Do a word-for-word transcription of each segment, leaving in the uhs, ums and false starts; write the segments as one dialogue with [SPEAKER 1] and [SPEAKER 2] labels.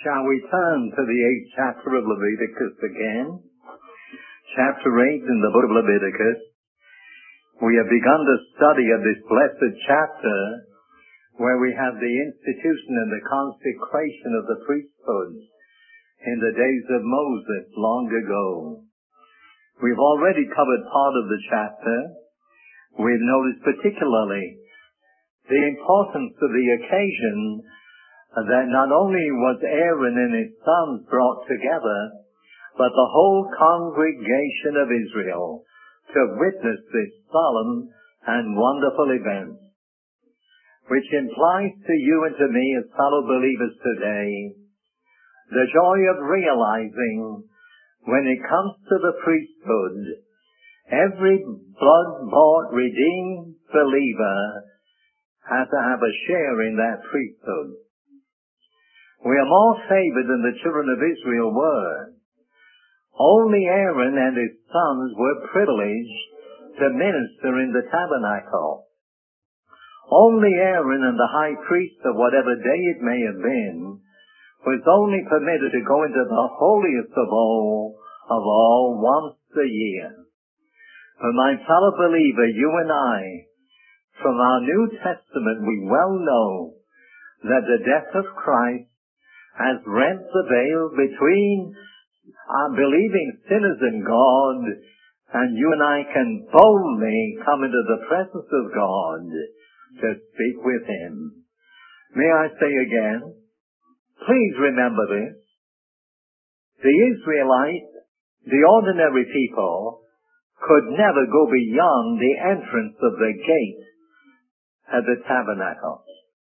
[SPEAKER 1] Shall we turn to the eighth chapter of Leviticus again? Chapter eight in the book of Leviticus. We have begun to study of this blessed chapter where we have the institution and the consecration of the priesthood in the days of Moses long ago. We've already covered part of the chapter. We've noticed particularly the importance of the occasion that not only was Aaron and his sons brought together, but the whole congregation of Israel to witness this solemn and wonderful event, which implies to you and to me as fellow believers today the joy of realizing when it comes to the priesthood, every blood-bought, redeemed believer has to have a share in that priesthood. We are more favored than the children of Israel were. Only Aaron and his sons were privileged to minister in the tabernacle. Only Aaron and the high priest of whatever day it may have been was only permitted to go into the holiest of all, of all, once a year. For my fellow believer, you and I, from our New Testament, we well know that the death of Christ has rent the veil between our believing sinners and God, and you and I can boldly come into the presence of God to speak with Him. May I say again, please remember this. The Israelites, the ordinary people, could never go beyond the entrance of the gate at the tabernacle.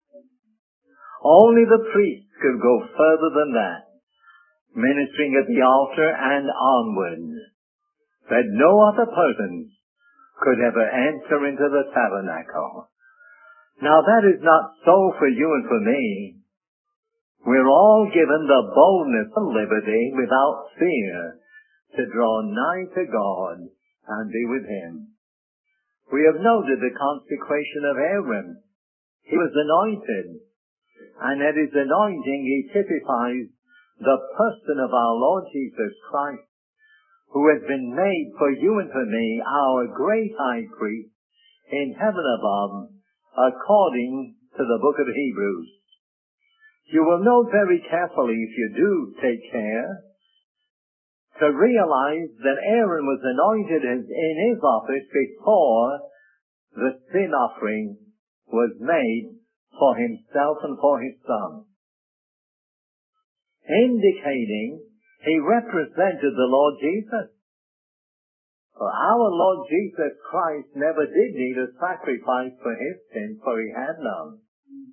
[SPEAKER 1] Only the priest could go further than that, ministering at the altar and onward, that no other persons could ever enter into the tabernacle. Now that is not so for you and for me. We're all given the boldness and liberty without fear to draw nigh to God and be with Him. We have noted the consecration of Aaron. He was anointed, and at his anointing he typifies the person of our Lord Jesus Christ, who has been made for you and for me our great high priest in heaven above, according to the book of Hebrews. You will note very carefully, if you do take care, to realize that Aaron was anointed in his office before the sin offering was made for himself and for his son, indicating he represented the Lord Jesus. For our Lord Jesus Christ never did need a sacrifice for his sins, for he had none.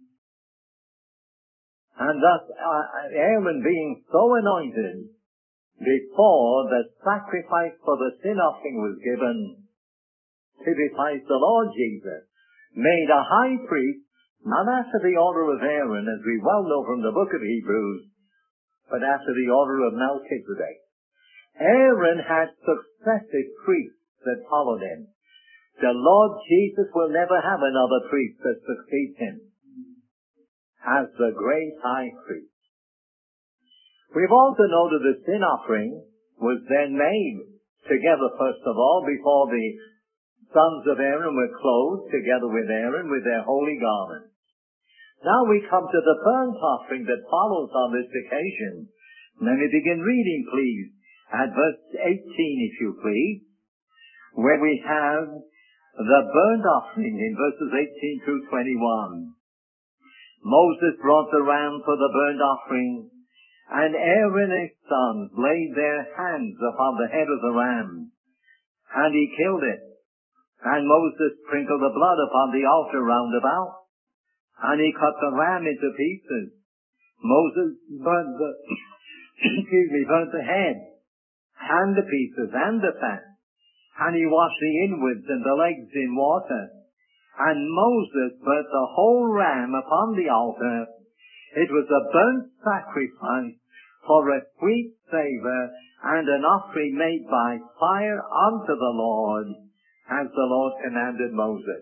[SPEAKER 1] And thus, Aaron being so anointed before the sacrifice for the sin offering was given, typifies the Lord Jesus, made a high priest, not after the order of Aaron, as we well know from the book of Hebrews, but after the order of Melchizedek. Aaron had successive priests that followed him. The Lord Jesus will never have another priest that succeeds him as the great high priest. We've also noted the sin offering was then made together, first of all, before the sons of Aaron were clothed together with Aaron with their holy garments. Now we come to the burnt offering that follows on this occasion. Let me begin reading, please, at verse eighteen, if you please, where we have the burnt offering in verses eighteen through twenty-one. Moses brought the ram for the burnt offering, and Aaron and his sons laid their hands upon the head of the ram, and he killed it. And Moses sprinkled the blood upon the altar round about, and he cut the ram into pieces. Moses burnt the, excuse me, burnt the head, and the pieces, and the fat, and he washed the inwards and the legs in water. And Moses burnt the whole ram upon the altar. It was a burnt sacrifice for a sweet savor, and an offering made by fire unto the Lord, as the Lord commanded Moses.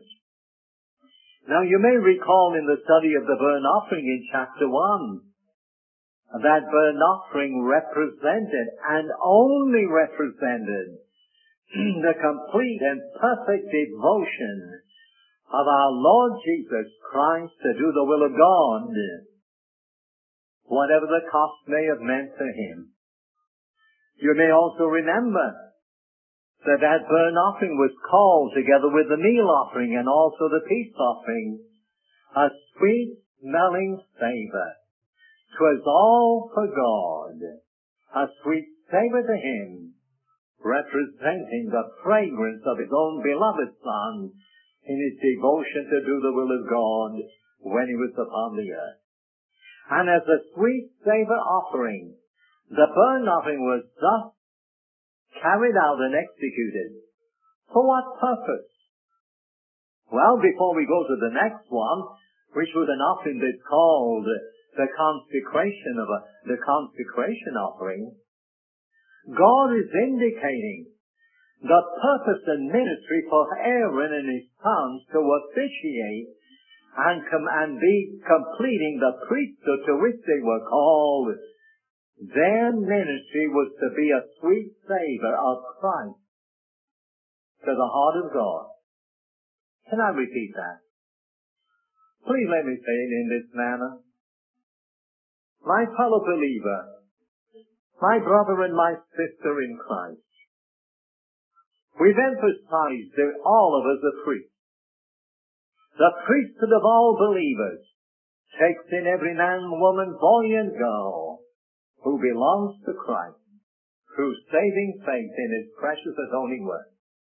[SPEAKER 1] Now you may recall in the study of the burnt offering in chapter one, That burnt offering represented, and only represented, the complete and perfect devotion of our Lord Jesus Christ to do the will of God, whatever the cost may have meant to him. You may also remember that that burnt offering was called, together with the meal offering and also the peace offering, a sweet-smelling savor. 'Twas all for God, a sweet savor to him, representing the fragrance of his own beloved Son in his devotion to do the will of God when he was upon the earth. And as a sweet savor offering, the burnt offering was thus carried out and executed. For what purpose? Well, before we go to the next one, which was an offering that's called the consecration of a, the consecration offering, God is indicating the purpose and ministry for Aaron and his sons to officiate and come and be completing the priesthood to which they were called. Their ministry was to be a sweet savor of Christ to the heart of God. Can I repeat that? Please let me say it in this manner. My fellow believer, my brother and my sister in Christ, we've emphasized that all of us are priests. The priesthood of all believers takes in every man, woman, boy, and girl who belongs to Christ through saving faith in his precious atoning work.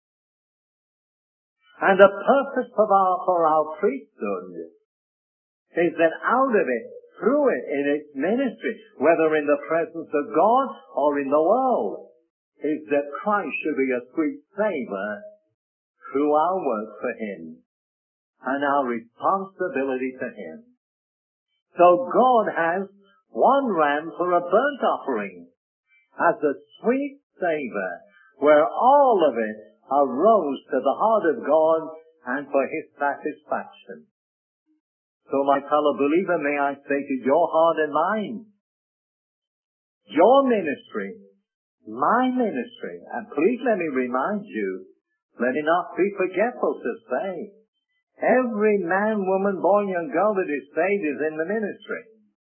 [SPEAKER 1] And the purpose of our, for our priesthood is that out of it, through it, in its ministry, whether in the presence of God or in the world, is that Christ should be a sweet savor through our work for him and our responsibility to him. So God has one ram for a burnt offering as a sweet savor where all of it arose to the heart of God and for his satisfaction. So my fellow believer, may I say to your heart and mine, your ministry, my ministry, and please let me remind you, let it not be forgetful to say, every man, woman, boy, and girl that is saved is in the ministry.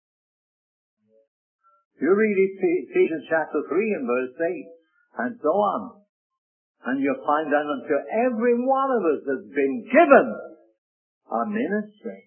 [SPEAKER 1] You read Ephesians chapter three and verse eight, and so on, and you'll find that until every one of us has been given a ministry.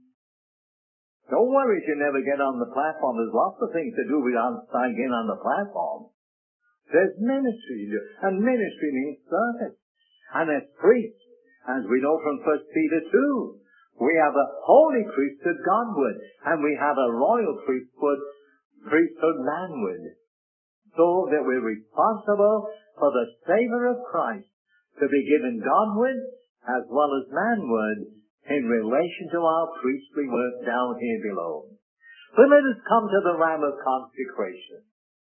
[SPEAKER 1] Don't worry if you never get on the platform. There's lots of things to do without getting on the platform. There's ministry to do. And ministry means service. And as priests, as we know from First Peter two, we have a holy priesthood Godward, and we have a royal priesthood, priesthood manward. So that we're responsible for the savor of Christ to be given Godward as well as manward in relation to our priestly work down here below. But let us come to the ram of consecration.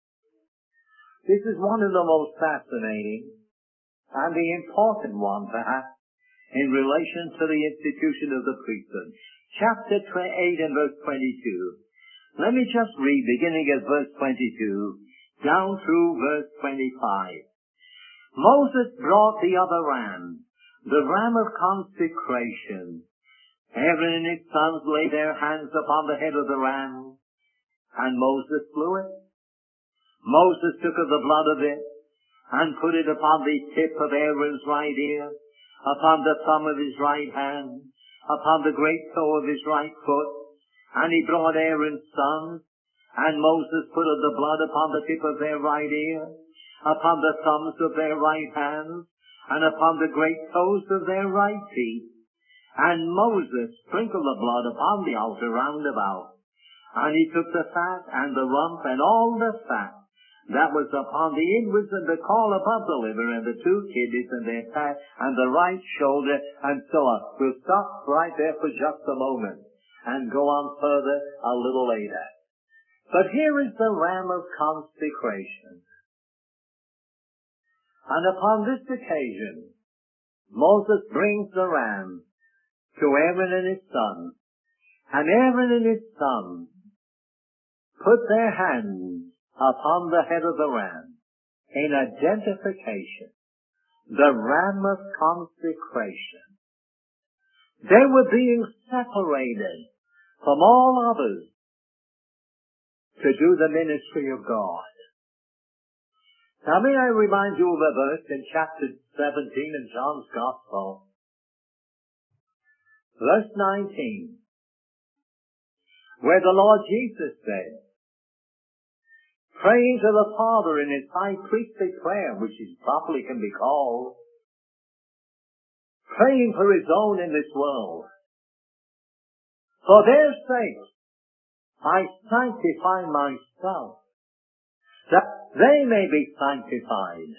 [SPEAKER 1] This is one of the most fascinating and the important one, perhaps, in relation to the institution of the priesthood. Chapter eight and verse twenty-two. Let me just read, beginning at verse twenty-two, down through verse twenty-five. Moses brought the other ram, the ram of consecration. Aaron and his sons laid their hands upon the head of the ram, and Moses slew it. Moses took of the blood of it, and put it upon the tip of Aaron's right ear, upon the thumb of his right hand, upon the great toe of his right foot. And he brought Aaron's sons, and Moses put of the blood upon the tip of their right ear, upon the thumbs of their right hands, and upon the great toes of their right feet. And Moses sprinkled the blood upon the altar round about. And he took the fat and the rump and all the fat that was upon the inwards and the caul above the liver and the two kidneys and their fat and the right shoulder and so on. We'll stop right there for just a moment and go on further a little later. But here is the ram of consecration. And upon this occasion, Moses brings the ram to Aaron and his sons. And Aaron and his sons put their hands upon the head of the ram in identification, the ram of consecration. They were being separated from all others to do the ministry of God. Now may I remind you of a verse in chapter seventeen in John's Gospel, verse nineteen, where the Lord Jesus said, praying to the Father in his high priestly prayer, which is properly can be called, praying for his own in this world. For their sake, I sanctify myself, that they may be sanctified.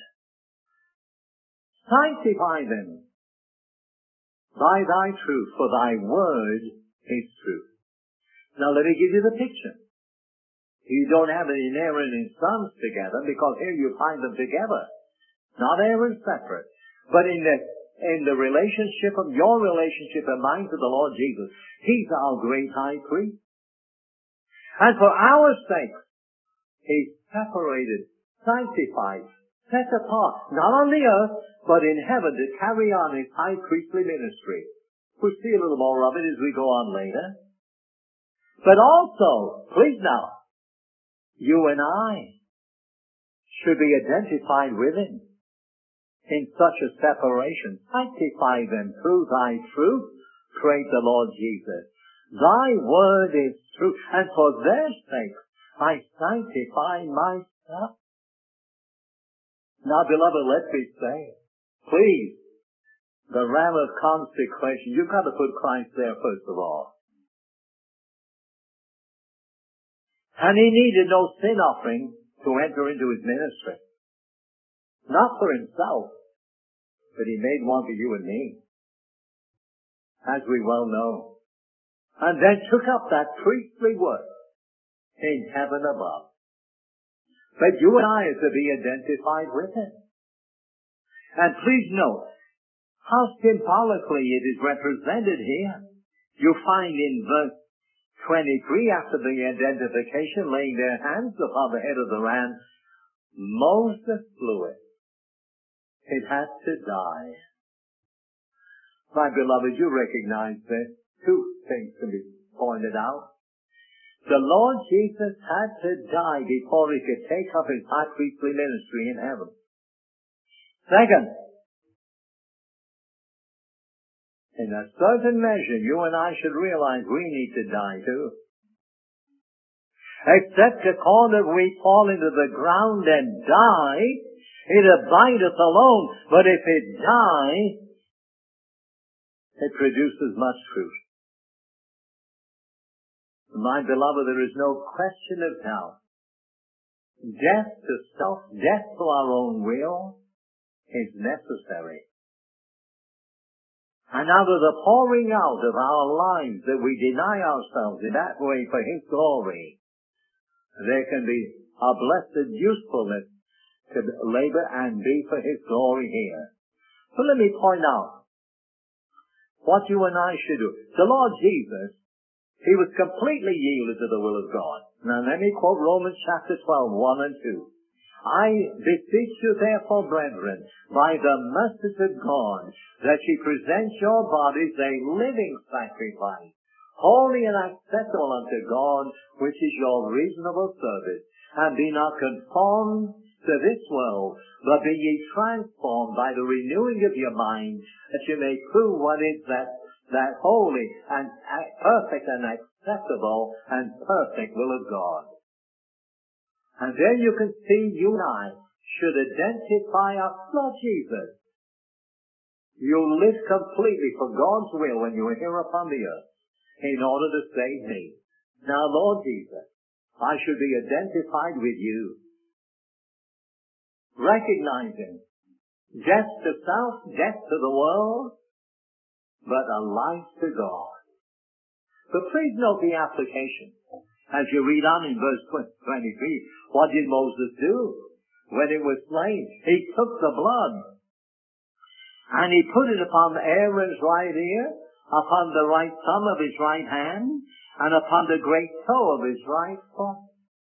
[SPEAKER 1] Sanctify them by thy truth, for thy word is truth. Now let me give you the picture. You don't have any Aaron and sons together, because here you find them together. Not Aaron separate, but in the, in the relationship of your relationship and mine to the Lord Jesus. He's our great high priest. And for our sake, he's separated, sanctified, set apart, not on the earth, but in heaven to carry on his high priestly ministry. We'll see a little more of it as we go on later. But also, please now, you and I should be identified with him in such a separation. Sanctify them through thy truth, praise the Lord Jesus. Thy word is true, and for their sake I sanctify myself. Now, beloved, let me say, please, the ram of consecration, you've got to put Christ there first of all. And he needed no sin offering to enter into his ministry. Not for himself, but he made one for you and me, as we well know. And then took up that priestly work in heaven above. But you and I are to be identified with him. And please note how symbolically it is represented here. You find in verse twenty-three, after the identification, laying their hands upon the head of the ram, Moses slew it. It had to die. My beloved, you recognize this. Two things to be pointed out. The Lord Jesus had to die before he could take up his high priestly ministry in heaven. Second, in a certain measure, you and I should realize we need to die too. Except according we fall into the ground and die, it abideth alone. But if it die, it produces much fruit. My beloved, there is no question of doubt. Death to self, death to our own will is necessary. And out of the pouring out of our lives that we deny ourselves in that way for his glory, there can be a blessed usefulness to labor and be for his glory here. So let me point out what you and I should do. The Lord Jesus, he was completely yielded to the will of God. Now let me quote Romans chapter twelve, one and two. I beseech you therefore, brethren, by the mercies of God, that ye present your bodies a living sacrifice, holy and acceptable unto God, which is your reasonable service. And be not conformed to this world, but be ye transformed by the renewing of your mind, that you may prove what is that that holy and perfect and acceptable and perfect will of God. And then you can see you and I should identify our Lord Jesus. You live completely for God's will when you are here upon the earth in order to save me. Now, Lord Jesus, I should be identified with you. Recognizing death to self, death to the world, but a life to God. But please note the application. As you read on in verse twenty-three, what did Moses do when it was slain? He took the blood and he put it upon Aaron's right ear, upon the right thumb of his right hand, and upon the great toe of his right foot.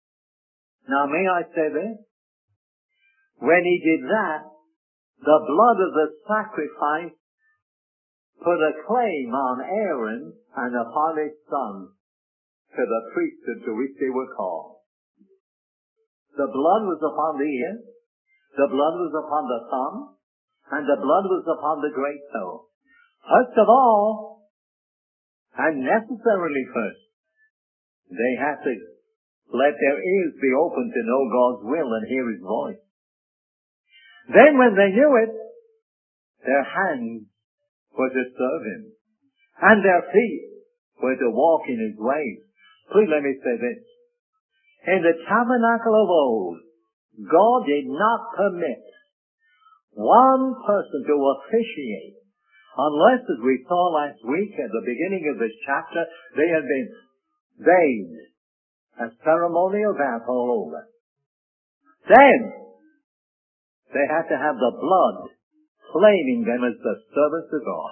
[SPEAKER 1] Now may I say this? When he did that, the blood of the sacrifice put a claim on Aaron and upon his son to the priesthood to which they were called. The blood was upon the ear, the blood was upon the thumb, and the blood was upon the great toe. First of all, and necessarily first, they had to let their ears be open to know God's will and hear His voice. Then when they knew it, their hands were to serve Him, and their feet were to walk in His ways. Please let me say this. In the tabernacle of old, God did not permit one person to officiate unless, as we saw last week at the beginning of this chapter, they had been bathed, a ceremonial bath all over. Then, they had to have the blood claiming them as the servants of God.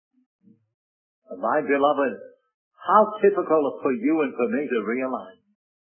[SPEAKER 1] My beloved, how typical for you and for me to realize.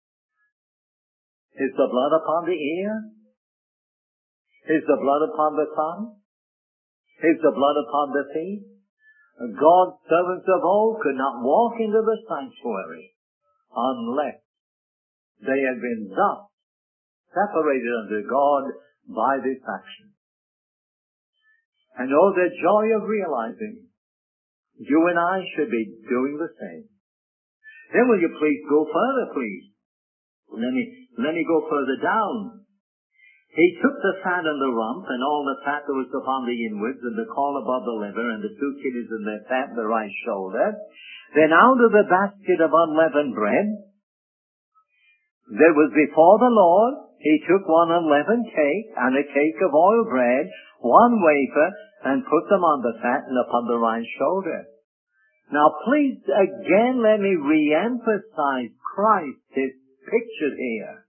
[SPEAKER 1] Is the blood upon the ear? Is the blood upon the tongue? Is the blood upon the feet? God's servants of old could not walk into the sanctuary unless they had been thus separated unto God by this action. And oh, the joy of realizing you and I should be doing the same. Then will you please go further, please? Let me, let me go further down. He took the fat and the rump and all the fat that was upon the inwards and the caul above the liver and the two kidneys and the fat and the right shoulder. Then out of the basket of unleavened bread that was before the Lord, he took one unleavened cake and a cake of oil bread, one wafer, and put them on the fat and upon the right shoulder. Now please again let me re-emphasize Christ is pictured here.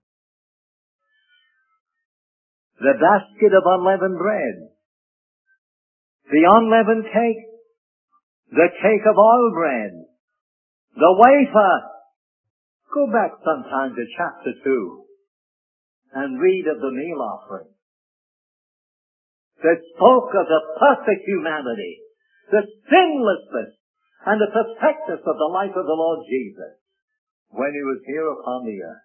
[SPEAKER 1] The basket of unleavened bread, the unleavened cake, the cake of oil bread, the wafer. Go back sometime to chapter two and read of the meal offering that spoke of the perfect humanity, the sinlessness and the perfectness of the life of the Lord Jesus when He was here upon the earth.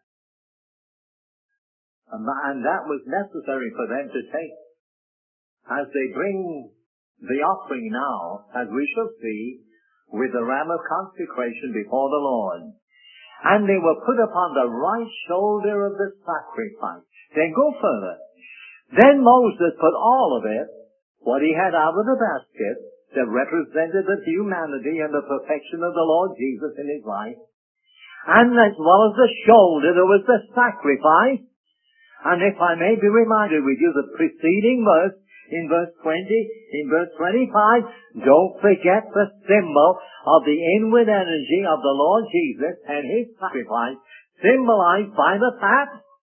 [SPEAKER 1] And that was necessary for them to take. As they bring the offering now, as we shall see, with the ram of consecration before the Lord. And they were put upon the right shoulder of the sacrifice. Then go further. Then Moses put all of it, what he had out of the basket, that represented the humanity and the perfection of the Lord Jesus in His life. And as well as the shoulder, there was the sacrifice. And if I may be reminded with you, the preceding verse, in verse twenty, in verse twenty-five, don't forget the symbol of the inward energy of the Lord Jesus and His sacrifice, symbolized by the fat.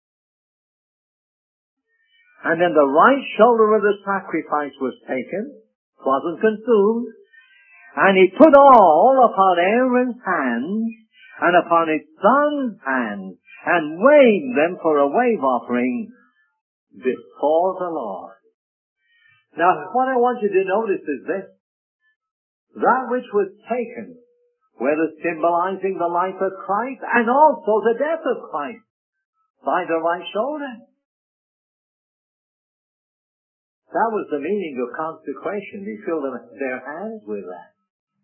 [SPEAKER 1] And then the right shoulder of the sacrifice was taken, wasn't consumed, and He put all upon Aaron's hands and upon his son's hands, and waved them for a wave offering before the Lord. Now, what I want you to notice is this. That which was taken, whether symbolizing the life of Christ and also the death of Christ, by the right shoulder. That was the meaning of consecration. He filled their hands with that.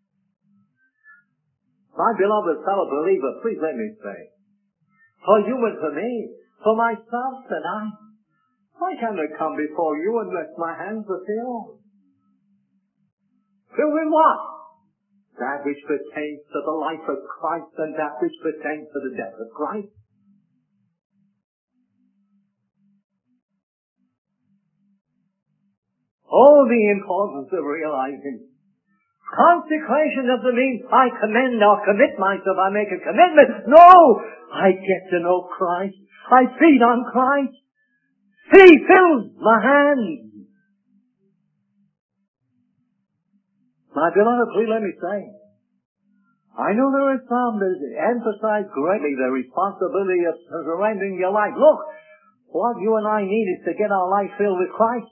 [SPEAKER 1] My beloved fellow believer, please let me say, for you and for me, for myself tonight, why can't I come before you unless my hands are filled? Filled with what? That which pertains to the life of Christ and that which pertains to the death of Christ. Oh, the importance of realizing consecration doesn't mean I commend or commit myself, I make a commitment. No! I get to know Christ. I feed on Christ. He fills my hands. My beloved, please let me say, I know there are some that emphasize greatly the responsibility of surrendering your life. Look, what you and I need is to get our life filled with Christ.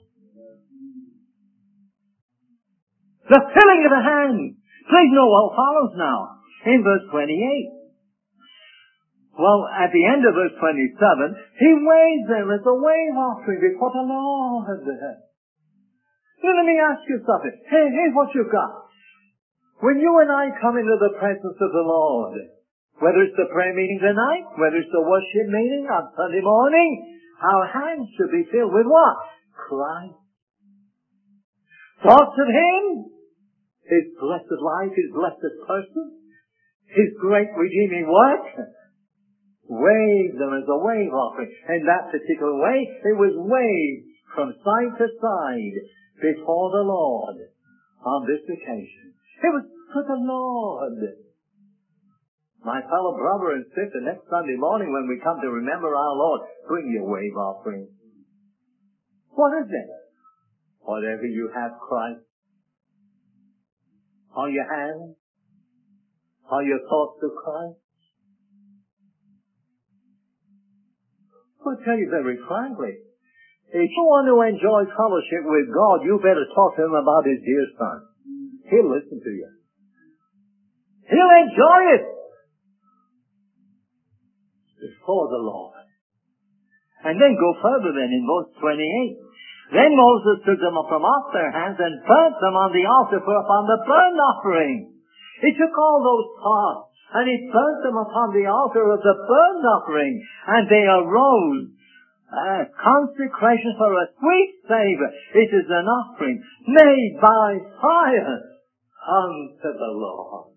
[SPEAKER 1] The filling of the hands. Please know what follows now. In verse twenty-eight. Well, at the end of verse twenty-seven, he weighs them as a wave offering before the Lord. Now let me ask you something. Hey, here's what you've got. When you and I come into the presence of the Lord, whether it's the prayer meeting tonight, whether it's the worship meeting on Sunday morning, our hands should be filled with what? Christ. Thoughts of Him, His blessed life, His blessed person, His great redeeming work. Wave them as a wave offering. In that particular way, it was waved from side to side before the Lord on this occasion. It was for the Lord. My fellow brother and sister, next Sunday morning when we come to remember our Lord, bring your wave offering. What is it? Whatever you have, Christ. Are your hands? Are your thoughts of Christ? I'll tell you very frankly, if you want to enjoy fellowship with God, you better talk to Him about His dear Son. He'll listen to you. He'll enjoy it before the Lord. And then go further then in verse twenty-eight. Then Moses took them from off their hands and burnt them on the altar for upon the burnt offering. He took all those parts and he burnt them upon the altar of the burnt offering, and they arose a consecration for a sweet savor. It is an offering made by fire unto the Lord.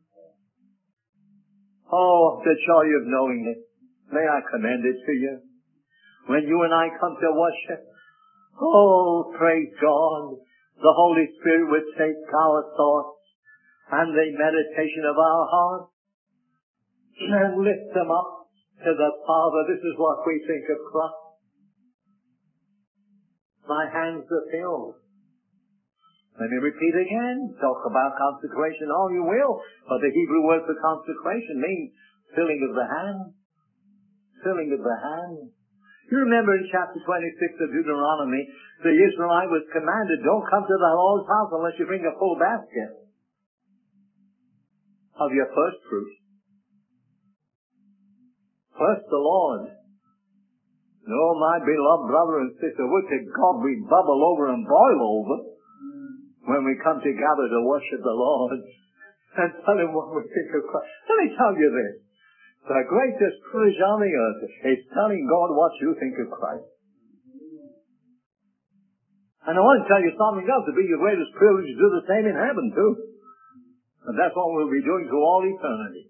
[SPEAKER 1] Oh, the joy of knowing it. May I commend it to you. When you and I come to worship, oh, praise God, the Holy Spirit would take our thoughts and the meditation of our hearts and lift them up to the Father. This is what we think of Christ. My hands are filled. Let me repeat again. Talk about consecration all you will, but the Hebrew word for consecration means filling of the hands. Filling of the hands. You remember in chapter twenty-six of Deuteronomy, the Israelite was commanded, don't come to the Lord's house unless you bring a full basket of your first fruits. First the Lord. No, my beloved brother and sister, would to God we bubble over and boil over when we come together to worship the Lord and tell Him what we think of Christ. Let me tell you this. The greatest privilege on the earth is telling God what you think of Christ. And I want to tell you something else. It'll be your greatest privilege to do the same in heaven too. And that's what we'll be doing through all eternity.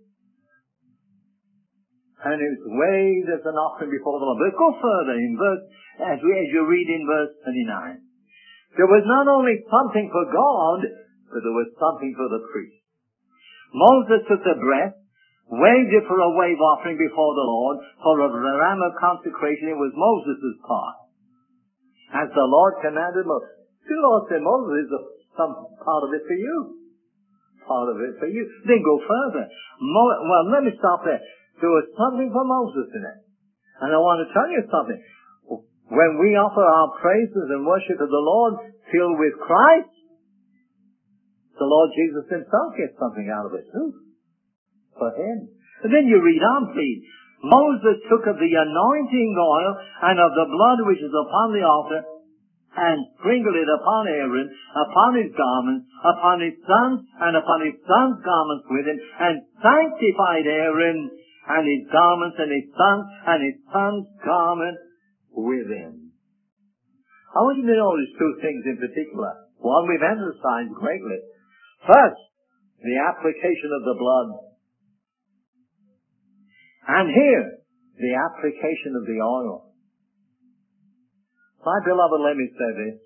[SPEAKER 1] And it's weighed as an offering before the Lord. But go further in verse, as, we, as you read in verse twenty-nine. There was not only something for God, but there was something for the priest. Moses took the breast, waved it for a wave offering before the Lord. For a ram of consecration, it was Moses' part. As the Lord commanded Moses. The Lord said, Moses, is some part of it for you. Part of it for you. Then go further. Mo- well, let me stop there. There was something for Moses in it. And I want to tell you something. When we offer our praises and worship to the Lord filled with Christ, the Lord Jesus Himself gets something out of it too. For Him. And then you read on, please. Moses took of the anointing oil and of the blood which is upon the altar and sprinkled it upon Aaron, upon his garments, upon his sons, and upon his sons' garments with him, and sanctified Aaron and his garments and his sons and his sons' garments with him. I want you to notice two things in particular. One we've emphasized greatly. First, the application of the blood. And here, the application of the oil. My beloved, let me say this.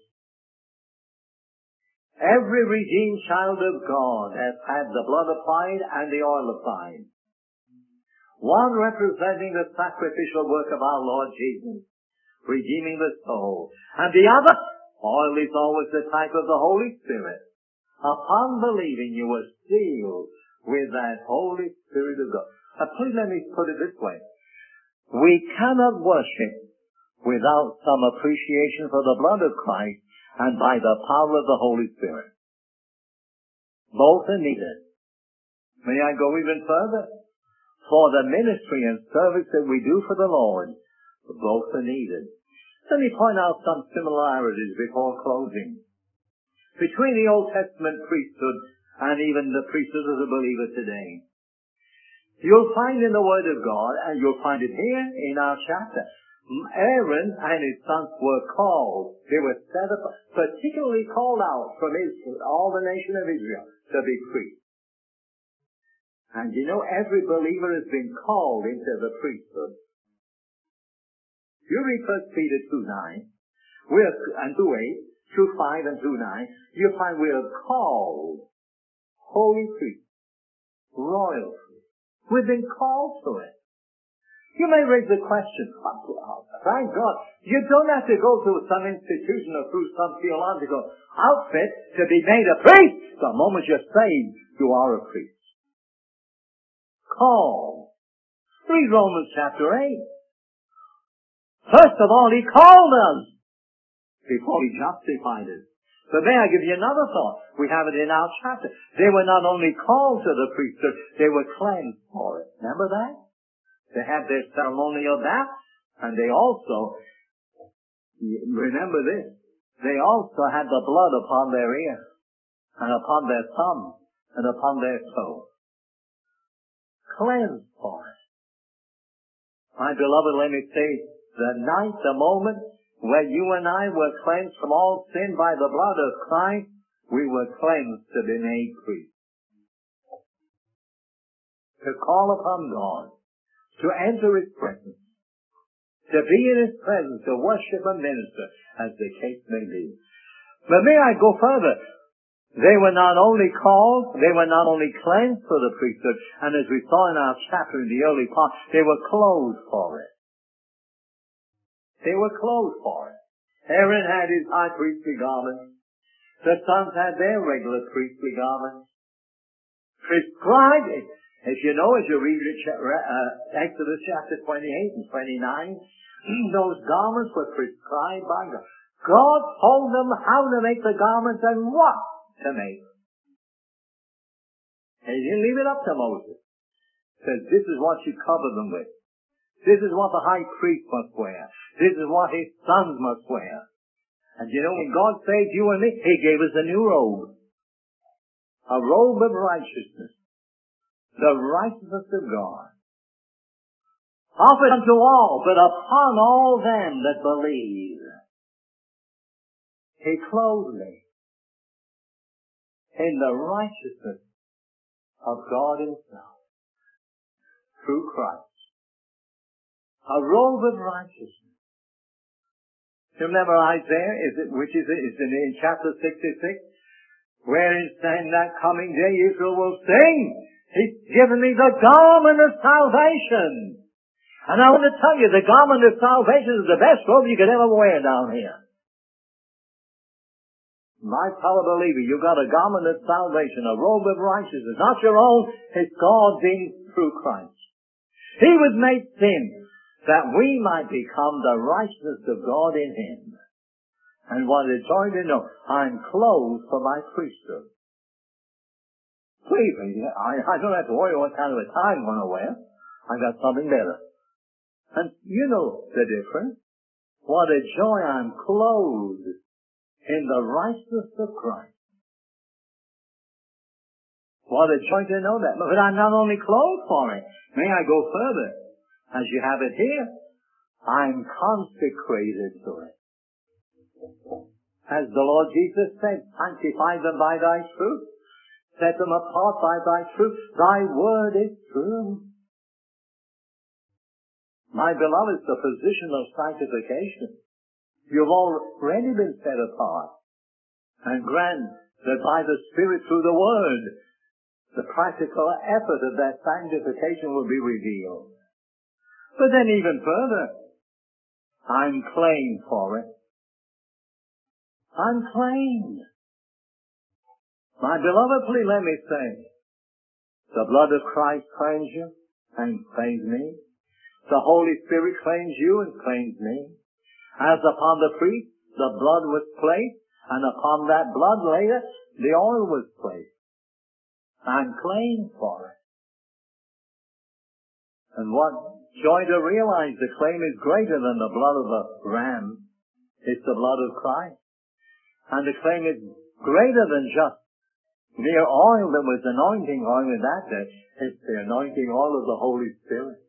[SPEAKER 1] Every redeemed child of God has had the blood applied and the oil applied. One representing the sacrificial work of our Lord Jesus, redeeming the soul. And the other, oil is always the type of the Holy Spirit. Upon believing, you were sealed with that Holy Spirit of God. Now please let me put it this way. We cannot worship without some appreciation for the blood of Christ and by the power of the Holy Spirit. Both are needed. May I go even further? For the ministry and service that we do for the Lord, both are needed. Let me point out some similarities before closing between the Old Testament priesthood and even the priesthood of the believer today. You'll find in the Word of God, and you'll find it here in our chapter, Aaron and his sons were called. They were set up, particularly called out from Israel, all the nation of Israel, to be priests. And you know, every believer has been called into the priesthood. You read First Peter two nine, we're, and two eight, two five and two nine, you find we are called holy priests, royal priests. We've been called to it. You may raise the question, thank God, you don't have to go to some institution or through some theological outfit to be made a priest. The moment you're saved, you are a priest. Called. Read Romans chapter eight. First of all, He called us before He justified us. But may I give you another thought? We have it in our chapter. They were not only called to the priesthood, they were cleansed for it. Remember that? They had their ceremonial bath, and they also, remember this, they also had the blood upon their ear, and upon their thumb, and upon their toe. Cleansed for it. My beloved, let me say, the night, the moment, when you and I were cleansed from all sin by the blood of Christ, we were cleansed to be made priests. To call upon God, to enter His presence, to be in His presence, to worship and minister, as the case may be. But may I go further? They were not only called, they were not only cleansed for the priesthood, and as we saw in our chapter in the early part, they were clothed for it. They were clothed for it. Aaron had his high priestly garments. The sons had their regular priestly garments. Prescribed, as you know, as you read uh, Exodus chapter twenty-eight and twenty-nine, those garments were prescribed by God. God told them how to make the garments and what to make. And He didn't leave it up to Moses. He said, this is what you cover them with. This is what the high priest must wear. This is what his sons must wear. And you know, when God saved you and me, He gave us a new robe. A robe of righteousness. The righteousness of God. Offered unto all, but upon all them that believe. He clothed me in the righteousness of God Himself. Through Christ. A robe of righteousness. You remember Isaiah, is it, which is, is in, in chapter sixty-six, where in saying that coming day Israel will sing, He's given me the garment of salvation. And I want to tell you, the garment of salvation is the best robe you could ever wear down here. My fellow believer, you've got a garment of salvation, a robe of righteousness, not your own, it's God's in through Christ. He was made sin, that we might become the righteousness of God in Him. And what a joy to know, I'm clothed for my priesthood. Please, I, I don't have to worry what kind of a tie I'm going to wear. I got something better. And you know the difference. What a joy, I'm clothed in the righteousness of Christ. What a joy to know that. But I'm not only clothed for it. May I go further? As you have it here, I'm consecrated to it. As the Lord Jesus said, sanctify them by Thy truth. Set them apart by Thy truth. Thy word is true. My beloved, the position of sanctification. You've already been set apart. And grant that by the Spirit through the Word, the practical effort of that sanctification will be revealed. But then even further, I'm claimed for it. I'm claimed. My beloved, please let me say, The blood of Christ claims you and claims me. The Holy Spirit claims you and claims me. As upon the priest, the blood was placed, and upon that blood later, the oil was placed. I'm claimed for it. And what joy to realize the claim is greater than the blood of a ram. It's the blood of Christ. And the claim is greater than just mere oil that was anointing oil in that day. It's the anointing oil of the Holy Spirit.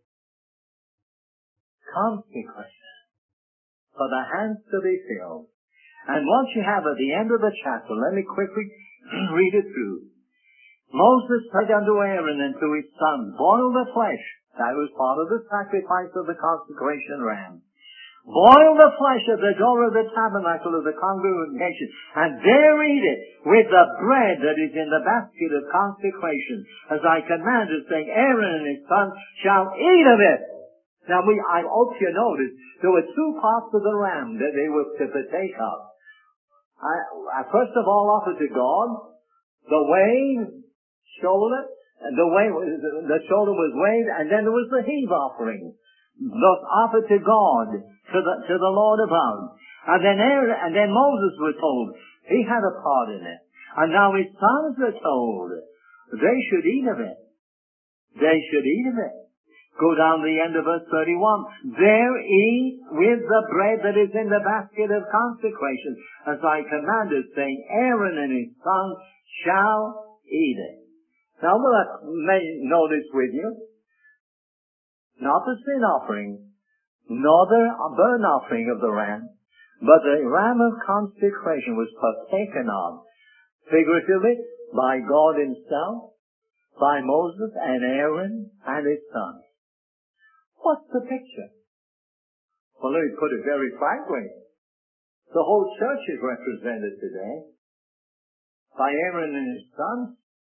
[SPEAKER 1] Consecration. For the hands to be filled. And once you have at the end of the chapter, let me quickly read it through. Moses said unto Aaron and to his sons, boil the flesh. That was part of the sacrifice of the consecration ram. Boil the flesh at the door of the tabernacle of the congregation, and there eat it with the bread that is in the basket of consecration, as I commanded, saying, Aaron and his sons shall eat of it. Now, we, I hope you noticed, there were two parts of the ram that they were to partake of. I, I first of all offered to God the wave, shoulder, and the wave, the shoulder was waved, and then there was the heave offering. Thus offered to God, to the, to the Lord above. And then Aaron, and then Moses was told, he had a part in it. And now his sons were told, they should eat of it. They should eat of it. Go down to the end of verse thirty-one. There eat with the bread that is in the basket of consecration, as I commanded, saying, Aaron and his sons shall eat it. Now, will I may know this with you? Not the sin offering, nor the burnt offering of the ram, but the ram of consecration was partaken of, figuratively, by God himself, by Moses and Aaron and his sons. What's the picture? Well, let me put it very frankly. The whole church is represented today by Aaron and his sons,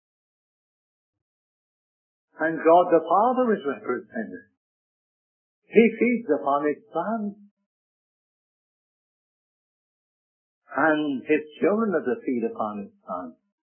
[SPEAKER 1] and God the Father is represented. He feeds upon his sons, and his children are to feed upon his sons.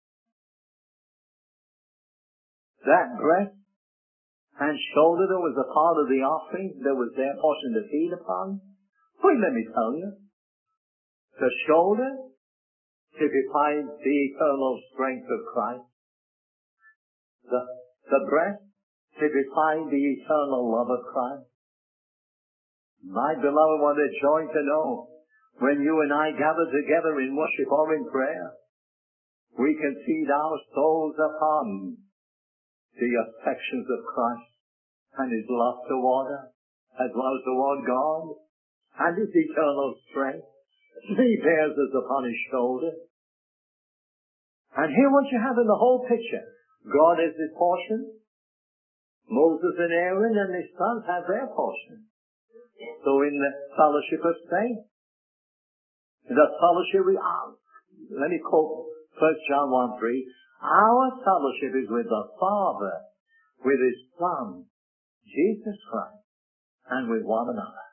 [SPEAKER 1] That breast and shoulder that was a part of the offering, that was their portion to feed upon. Wait, let me tell you. The shoulder typifies the eternal strength of Christ. The, the breast typifies the eternal love of Christ. My beloved, what a joy to know when you and I gather together in worship or in prayer, we can feed our souls upon the affections of Christ and his love toward us, as well as toward God, and his eternal strength. He bears us upon his shoulder. And here what you have in the whole picture, God has his portion, Moses and Aaron and his sons have their portion. So in the fellowship of saints, the fellowship we are, let me quote First John one three, our fellowship is with the Father, with his Son, Jesus Christ, and with one another.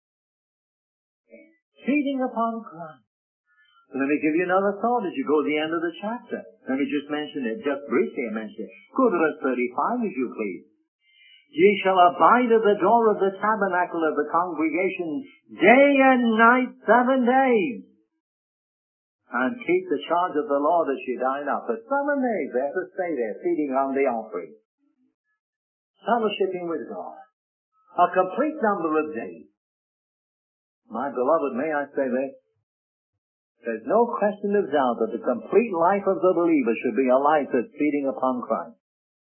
[SPEAKER 1] Feeding upon Christ. Let me give you another thought as you go to the end of the chapter. Let me just mention it, just briefly I mentioned it. Go to verse thirty-five, if you please. Ye shall abide at the door of the tabernacle of the congregation day and night, seven days. And keep the charge of the Lord as you dine up. For seven days they have to stay there, feeding on the offering. Fellowshipping with God. A complete number of days. My beloved, may I say this? There's no question of doubt that the complete life of the believer should be a life that's feeding upon Christ.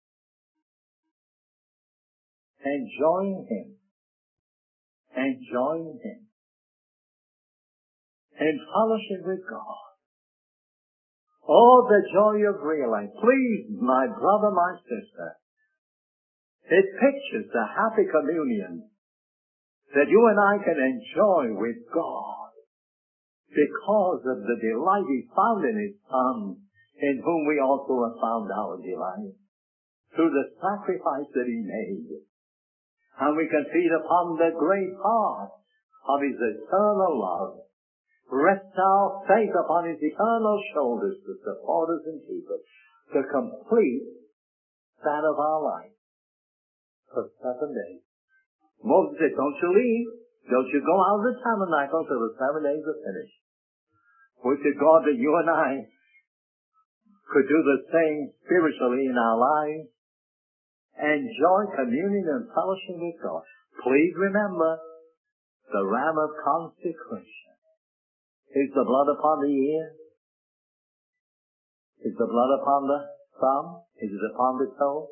[SPEAKER 1] Enjoying him. Enjoying him. In fellowship with God. Oh, the joy of realizing. Please, my brother, my sister, it pictures the happy communion that you and I can enjoy with God because of the delight he found in his Son, in whom we also have found our delight, through the sacrifice that he made. And we can feed upon the great heart of his eternal love. Rest our faith upon his eternal shoulders to support us and keep us, to complete span of our life for seven days. Moses said, don't you leave. Don't you go out of the tabernacle until the seven days are finished. We said, God, that you and I could do the same spiritually in our lives. Enjoy communion and fellowship with God. Please remember, the ram of consecration. Is the blood upon the ear? Is the blood upon the thumb? Is it upon the toe?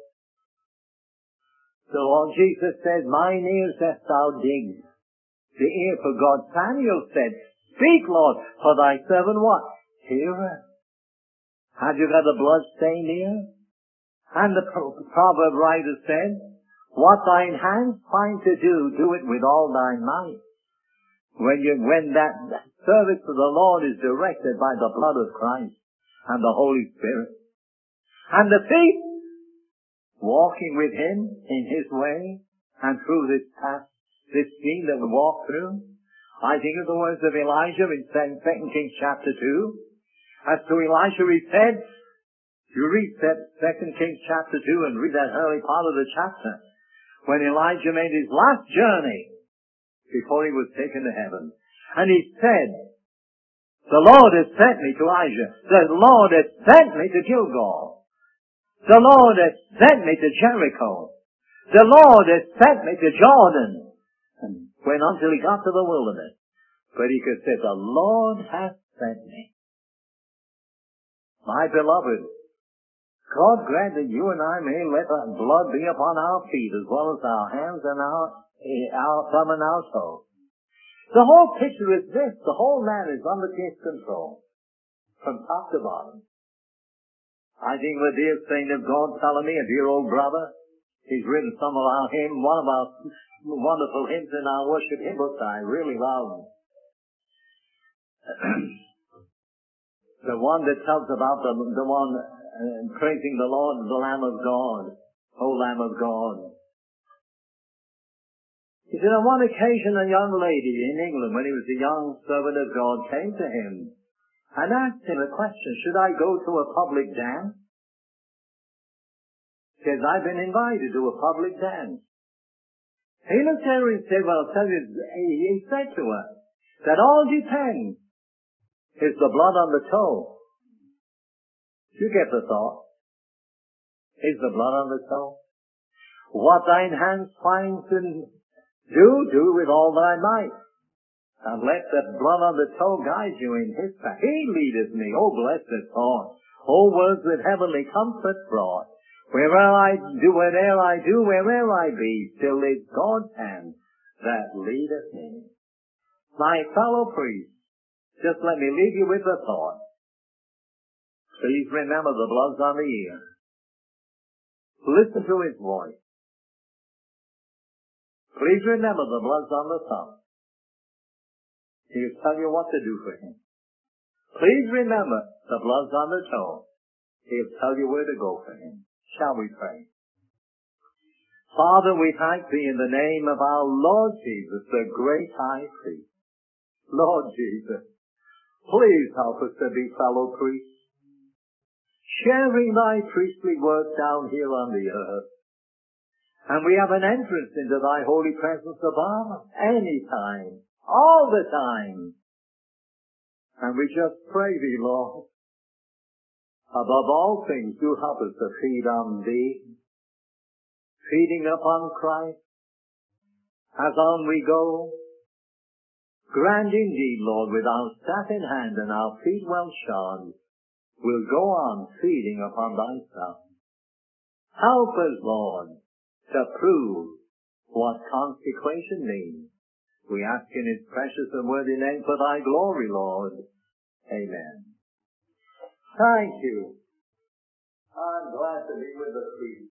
[SPEAKER 1] The Lord Jesus said, mine ears hast thou digged. The ear for God. Samuel said, speak, Lord, for thy servant what? Heareth. Have you got a blood-stained ear? And the proverb writer said, what thine hands find to do, do it with all thy might. When you, when that service to the Lord is directed by the blood of Christ and the Holy Spirit. And the feet, walking with Him in His way and through this path, this scene that we walk through. I think of the words of Elijah in Second Kings chapter two. As to Elisha, he said, you read Second Kings chapter two and read that early part of the chapter, when Elijah made his last journey before he was taken to heaven. And he said, the Lord has sent me to Elijah. The Lord has sent me to Gilgal. The Lord has sent me to Jericho. The Lord has sent me to Jordan. And went on till he got to the wilderness. But he could say, the Lord hath sent me. My beloved, God grant that you and I may let the blood be upon our feet as well as our hands and our, our thumb and our toe. The whole picture is this. The whole man is under His control. From top to bottom. I think of a dear saint of God telling me, a dear old brother, he's written some of our hymns, one of our wonderful hymns in our worship hymn books I really love. The one that tells about the, the one uh, praising the Lord, the Lamb of God, O Lamb of God. He said, on one occasion a young lady in England, when he was a young servant of God, came to him and asked him a question, should I go to a public dance? He says, I've been invited to a public dance. He looked at her and said, well, I'll tell you, he said to her, that all depends. Is the blood on the toe? You get the thought. Is the blood on the toe? What thine hands find to do, do with all thy might. And let the blood on the toe guide you in His path. He leadeth me, O blessed thought. O words that heavenly comfort brought. Where'er I do, whate'er I do, where'er I be, still is God's hand that leadeth me. My fellow priests, just let me leave you with a thought. Please remember the blood's on the ear. Listen to His voice. Please remember the blood's on the thumb. He'll tell you what to do for Him. Please remember the blood's on the toe. He'll tell you where to go for Him. Shall we pray? Father, we thank Thee in the name of our Lord Jesus, the great high priest. Lord Jesus, please help us to be fellow priests, sharing Thy priestly work down here on the earth. And we have an entrance into Thy holy presence above, any time, all the time. And we just pray Thee, Lord, above all things, do help us to feed on Thee, feeding upon Christ, as on we go. Grant indeed, Lord, with our staff in hand and our feet well shod, we'll go on feeding upon Thy Son. Help us, Lord, to prove what consecration means. We ask in His precious and worthy name for Thy glory, Lord. Amen. Thank you. I'm glad to be with the priest.